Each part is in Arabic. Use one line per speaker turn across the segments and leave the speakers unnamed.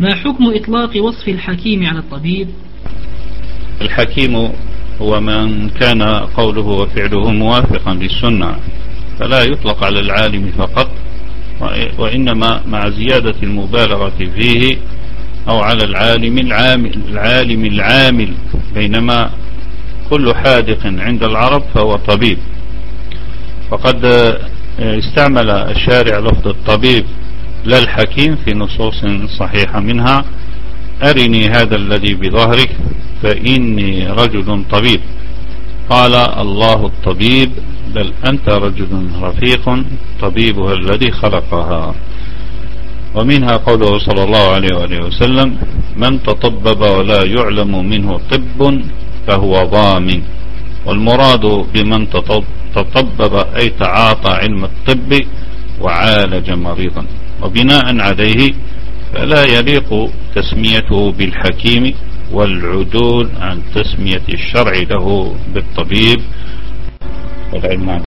ما حكم إطلاق وصف الحكيم على الطبيب؟
الحكيم هو من كان قوله وفعله موافقا للسنة، فلا يطلق على العالم فقط، وإنما مع زيادة المبالغة فيه، أو على العالم العامل، بينما كل حاذق عند العرب فهو طبيب. فقد استعمل الشارع لفظ الطبيب لا الحكيم في نصوص صحيحة، منها أرني هذا الذي بظهرك فإني رجل طبيب، قال الله الطبيب بل أنت رجل رفيق طبيبها الذي خلقها. ومنها قوله صلى الله عليه وآله وسلم من تطبب ولا يعلم منه طب فهو ضامن، والمراد بمن تطبب أي تعاطى علم الطب وعالج مريضا، وبناء عليه فلا يليق تسميته بالحكيم والعدول عن تسمية الشرع له بالطبيب والعلمان.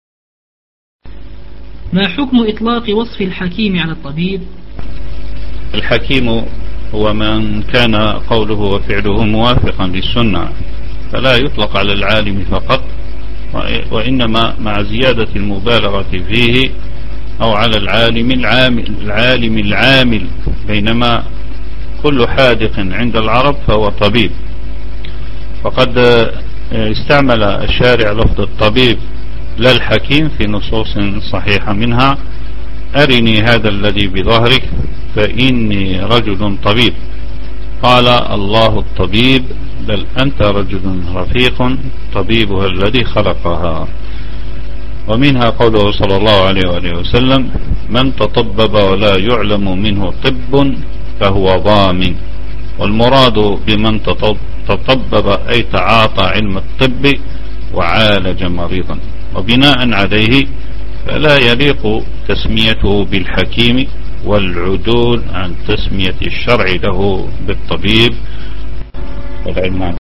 ما حكم إطلاق وصف الحكيم على الطبيب؟
الحكيم هو من كان قوله وفعله موافقا للسنة، فلا يطلق على العالم فقط، وإنما مع زيادة المبالغة فيه، أو على العالم العامل، بينما كل حاذق عند العرب فهو طبيب. فقد استعمل الشارع لفظ الطبيب لا الحكيم في نصوص صحيحة، منها أرني هذا الذي بظهرك فإني رجل طبيب، قال الله الطبيب بل أنت رجل رفيق طبيبها الذي خلقها. ومنها قوله صلى الله عليه وآله وسلم من تطبب ولا يعلم منه طب فهو ضامن، والمراد بمن تطبب أي تعاطى علم الطب وعالج مريضا، وبناء عليه فلا يليق تسميته بالحكيم والعدول عن تسمية الشرع له بالطبيب والعلمان.